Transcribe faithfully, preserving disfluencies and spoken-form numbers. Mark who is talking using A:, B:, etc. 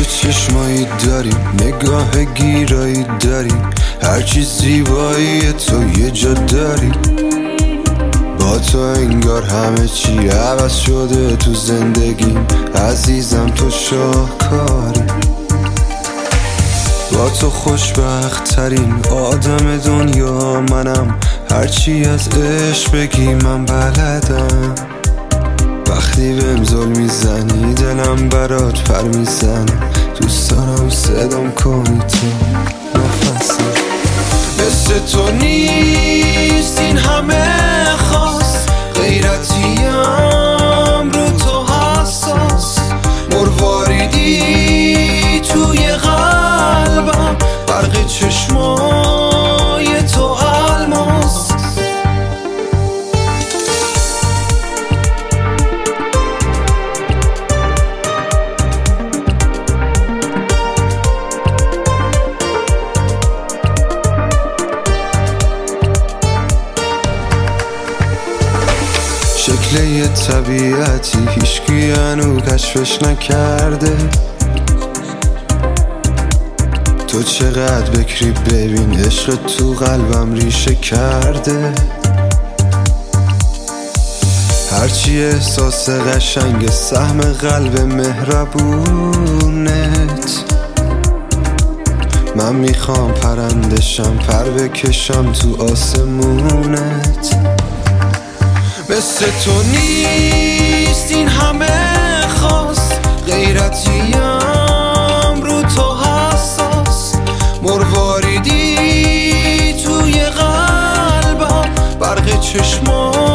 A: چشمایی داری، نگاه گیرایی داری، هرچی زیبایی تو یه جا داری. با تو انگار همه چی عوض شده تو زندگیم، عزیزم تو شاهکاری. با تو خوشبخت ترین آدم دنیا منم، هرچی از عشق بگی من بلدم. وقتی بهم زل میزنی دلم برات پر میزنه، دوست دارم صدام کنی تو نفسم. مثل تو نیست این همه خاص، غیرتیم رو تو حساس، مرواریدی توی قلبم، برق چشمای تو الماس. شکل یه طبیعتی هیچکی هنو کشفش نکرده، تو چقدر بکری ببین عشق تو قلبم ریشه کرده. هرچی احساس قشنگ سهم قلب مهربونت، من میخوام پرندشم پر بکشم تو آسمونت. مثل تو نیست این همه خاص، غیرتیم رو تو حساس، مرواریدی توی قلبم، برق چشمان